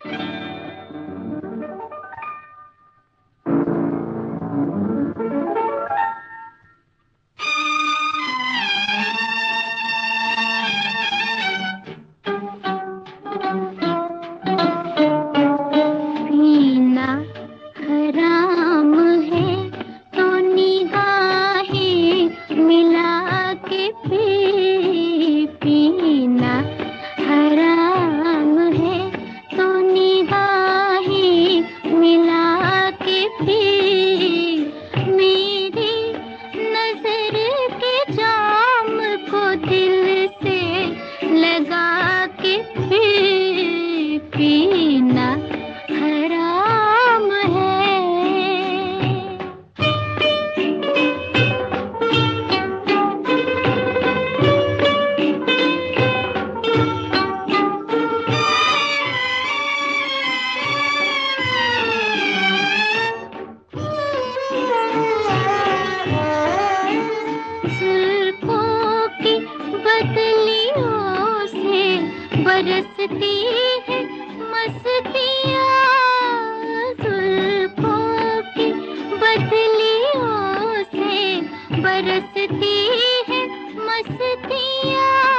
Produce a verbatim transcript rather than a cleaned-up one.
पीना हराम है तो निगाहें मिला के पी, पीना हराम है तो निगाहें मिला के पी, मेरी नजर के जाम को दिल से लगा के पी, पीना हराम है। जुल्फों की बदलियों से बरसती है मस्तियाँ, जुल्फों की बदलियों से बरसती है मस्तियाँ।